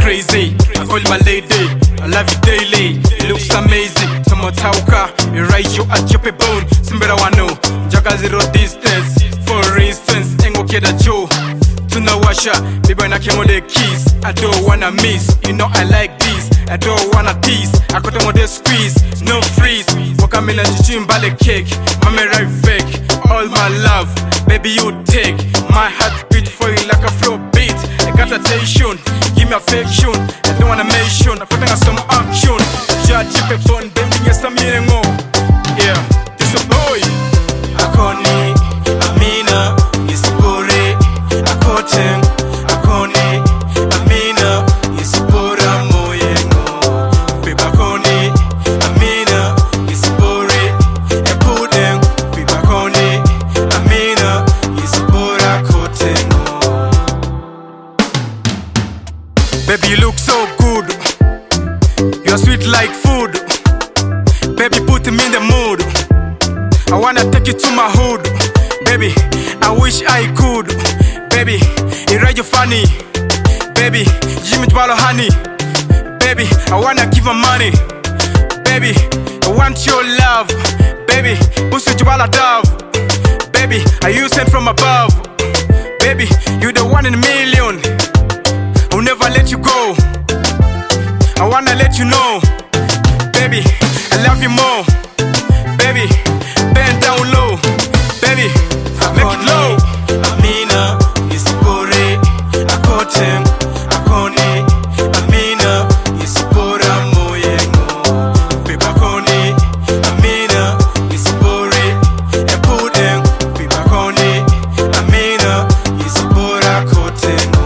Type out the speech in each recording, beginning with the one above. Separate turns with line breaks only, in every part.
crazy. I call my lady, I love you daily. It looks amazing. Tomotauka, you ride you at your bone. Simbera wano, Jaka zero distance. For instance, Engo Keda Joe. Tunawasha, baby na kemo the keys. I don't wanna miss, you know I like this. I don't wanna tease, I got them on the squeeze. No freeze, wakamina chichimbale cake. Mame right fake, all my love. Baby you take, my heart beat for you like a flow beat. I got attention, give me affection. I don't wanna mention, I put in some action. Judge if it fun, baby yes I'm here more. Yeah, this a boy. Akoni, Amina, Isipore, Akoten, Akoni, Amina, Isipora moyengo. Baby Akoni, Amina, Isipore, Epuden, Baby Akoni, Amina, Isipora kotengo. Baby you look so good, you're sweet like food. Baby put me in the mood, I wanna take you to my hood. Baby, I wish I could. Baby, you ride you funny. Baby, Jimmy Dwalo honey. Baby, I wanna give her money. Baby, I want your love. Baby, Busu Dwala dove. Baby, are you sent from above? Baby, you the one in a million. I'll never let you go. I wanna let you know. Baby, I love you more. Baby, bend down low. Baby, make it low. Amina, Isipore, Akoten, Akoni, Amina, Isipora moyengo. Baby Akoni, Amina, Isipore, Epuden, Baby Akoni, Amina, Isipora kotengo.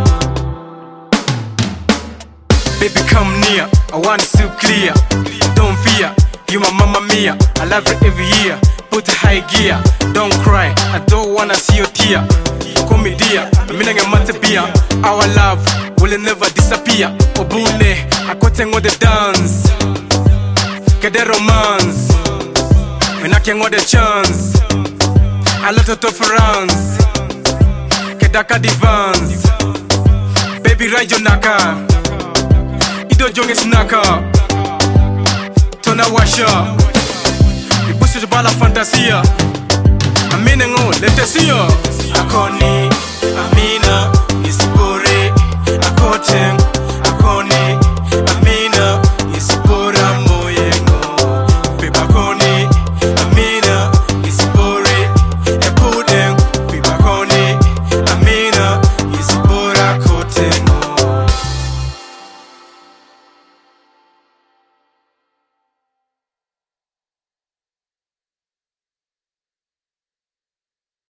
Baby come near, I want to clear. Don't fear, you my mama mia. I love you every year. Put a high gear, don't cry. I don't wanna see your tear. Call me dear, I'm in a matabia. Our love will never disappear. Obune, I got all the dance. Get the romance. When I can get the chance. A lot of tough rounds. Get the divans. Baby, ride your naka. Ido jonge snaka. Tona washa. The pussy bala fantasia. I'm in let us see you. Akoni.